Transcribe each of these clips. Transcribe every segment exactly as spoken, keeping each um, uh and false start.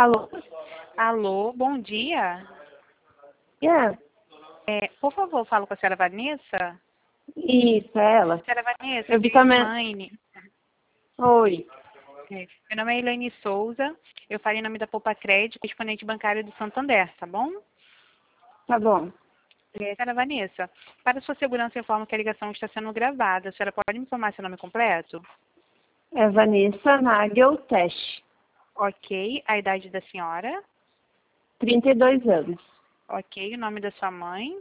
Alô? Alô, bom dia. Yeah. É, por favor, falo com a senhora Vanessa. Isso, é ela. Senhora Vanessa, Eu vi também. Elaine. Oi. É, meu nome é Elaine Souza. Eu falo em nome da Poupa Crédito, correspondente bancário do Santander, tá bom? Tá bom. É, senhora Vanessa, para sua segurança, eu informo que a ligação está sendo gravada. A senhora pode me informar seu nome completo? É Vanessa Nagel Tesh. Ok. A idade da senhora? trinta e dois anos. Ok. O nome da sua mãe?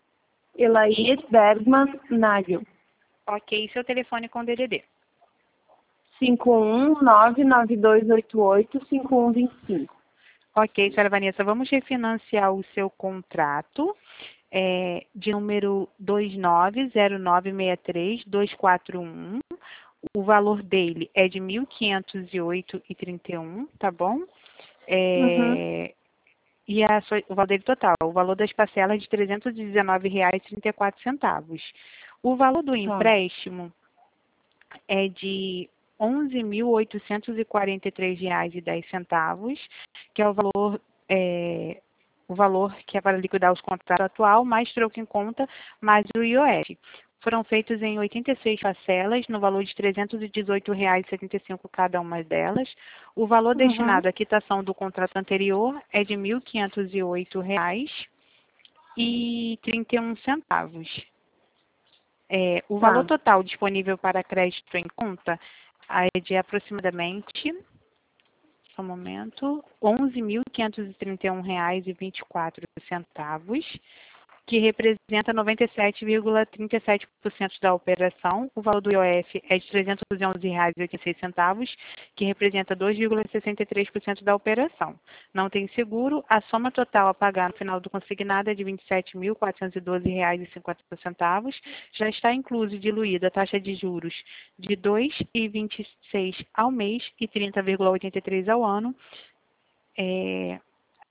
Elaís Bergman Nagel. Ok. Seu telefone com D D D? cinco um nove nove dois oito oito cinco um dois cinco. Ok, senhora Vanessa, vamos refinanciar o seu contrato é, de número dois nove zero nove seis três dois quatro um. O valor dele é de mil quinhentos e oito e trinta e um, tá bom? Uhum. É, e a sua, o valor dele total, o valor das parcelas é de trezentos e dezenove reais e trinta e quatro centavos. O valor do Tá. empréstimo é de onze mil oitocentos e quarenta e três reais e dez centavos, que é o valor é, o valor que é para liquidar os contratos atual, mais troco em conta, mais o I O F. Foram feitos em oitenta e seis parcelas, no valor de trezentos e dezoito reais e setenta e cinco centavos cada uma delas. O valor Uhum. destinado à quitação do contrato anterior é de mil quinhentos e oito reais e trinta e um centavos. É, o valor Tá. total disponível para crédito em conta é de aproximadamente, só um momento, onze mil quinhentos e trinta e um reais e vinte e quatro centavos, que representa noventa e sete vírgula trinta e sete por cento da operação. O valor do I O F é de trezentos e onze reais e oitenta e seis centavos, que representa dois vírgula sessenta e três por cento da operação. Não tem seguro, a soma total a pagar no final do consignado é de vinte e sete mil quatrocentos e doze reais e cinquenta centavos. Já está incluso e diluída a taxa de juros de dois vírgula vinte e seis ao mês e trinta vírgula oitenta e três ao ano. É,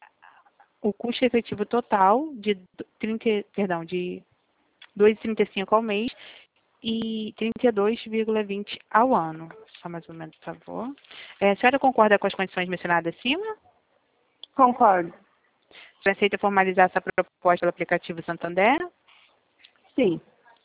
o custo efetivo total de trinta, perdão, de dois vírgula trinta e cinco ao mês e trinta e dois vírgula vinte ao ano. Só mais um momento, por favor. É, a senhora concorda com as condições mencionadas acima? Concordo. Você aceita formalizar essa proposta do aplicativo Santander? Sim.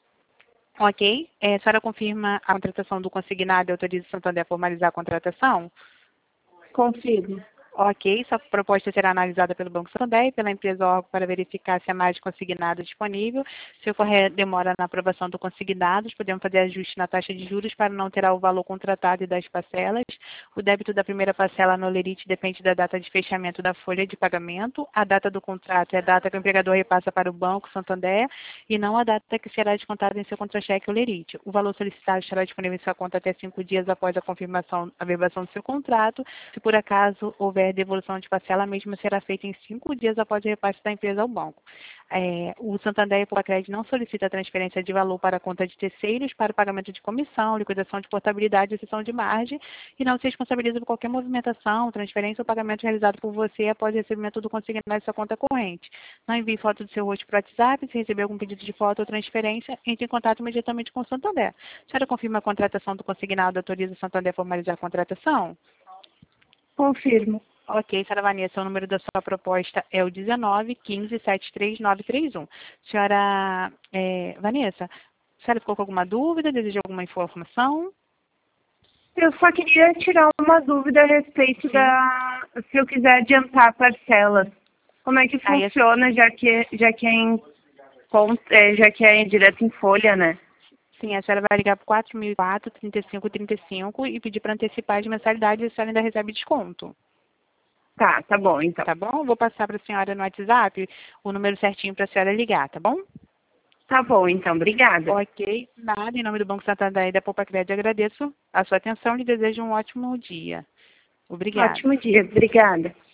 Ok. É, a senhora confirma a contratação do consignado e autoriza o Santander a formalizar a contratação? Confirmo. Ok, sua proposta será analisada pelo Banco Santander e pela empresa órgão para verificar se há mais consignado disponível. Se ocorrer demora na aprovação do consignado, podemos fazer ajuste na taxa de juros para não alterar o valor contratado e das parcelas. O débito da primeira parcela no Lerite depende da data de fechamento da folha de pagamento. A data do contrato é a data que o empregador repassa para o Banco Santander e não a data que será descontada em seu contra-cheque ou Lerite. O valor solicitado estará disponível em sua conta até cinco dias após a confirmação, a verbação do seu contrato. Se por acaso houver devolução de parcela, a mesma será feita em cinco dias após o repasse da empresa ao banco. É, o Santander e o Poupa Crédito não solicita a transferência de valor para a conta de terceiros para pagamento de comissão, liquidação de portabilidade e cessão de margem e não se responsabiliza por qualquer movimentação, transferência ou pagamento realizado por você após o recebimento do consignado de sua conta corrente. Não envie foto do seu rosto para o WhatsApp. Se receber algum pedido de foto ou transferência, entre em contato imediatamente com o Santander. A senhora confirma a contratação do consignado e autoriza o Santander a formalizar a contratação? Confirmo. Ok, senhora Vanessa, o número da sua proposta é o dezenove, quinze, setenta e três, novecentos e trinta e um. Senhora é, Vanessa, a senhora ficou com alguma dúvida? Deseja alguma informação? Eu só queria tirar uma dúvida a respeito Sim. da... Se eu quiser adiantar parcelas. Como é que Aí, funciona, já que, já que é em conta, é, já que é direto em folha, né? sim, a senhora vai ligar para quatro mil e quatro, trinta e cinco, trinta e cinco e pedir para antecipar as mensalidades e a senhora ainda recebe desconto. Tá, tá bom, então. Tá bom? Vou passar para a senhora no WhatsApp o número certinho para a senhora ligar, tá bom? Tá bom, então. Obrigada. Ok, nada. Em nome do Banco Santander e da Poupa Crédito, agradeço a sua atenção e lhe desejo um ótimo dia. Obrigada. Ótimo dia. Obrigada.